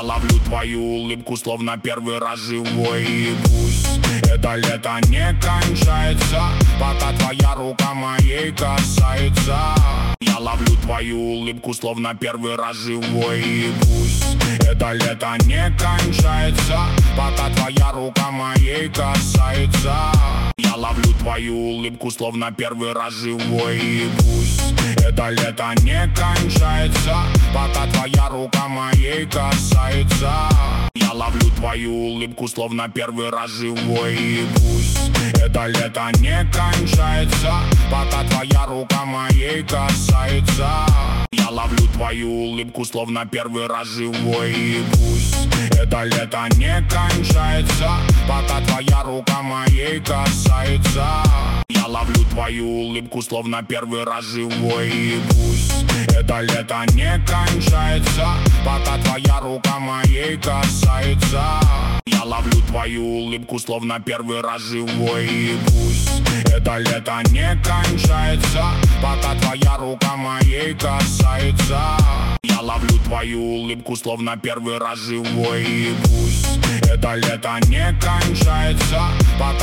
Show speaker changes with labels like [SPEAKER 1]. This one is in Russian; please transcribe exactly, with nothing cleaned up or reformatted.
[SPEAKER 1] ловлю твою улыбку, словно первый раз живой. И пусть это лето не кончается, пока твоя рука моей касается. Я ловлю твою улыбку, словно первый раз живой. И пусть это лето не кончается, пока твоя рука моей касается. Я ловлю твою улыбку, словно первый раз живой. И пусть это лето не кончается, пока твоя рука моей касается. Я ловлю твою улыбку, словно первый раз живой. И пусть это лето не кончается, пока твоя рука моей касается. Я ловлю твою улыбку, словно первый раз живой. И пусть это лето не кончается, пока твоя рука моей касается. Я ловлю твою улыбку, словно первый раз живой. И пусть это лето не кончается, пока твоя рука моей касается. Я ловлю твою улыбку, словно первый раз живой. И пусть это лето не кончается, пока твоя рука моей касается. Я ловлю твою улыбку, словно первый раз живой. И пусть это лето не кончается, пока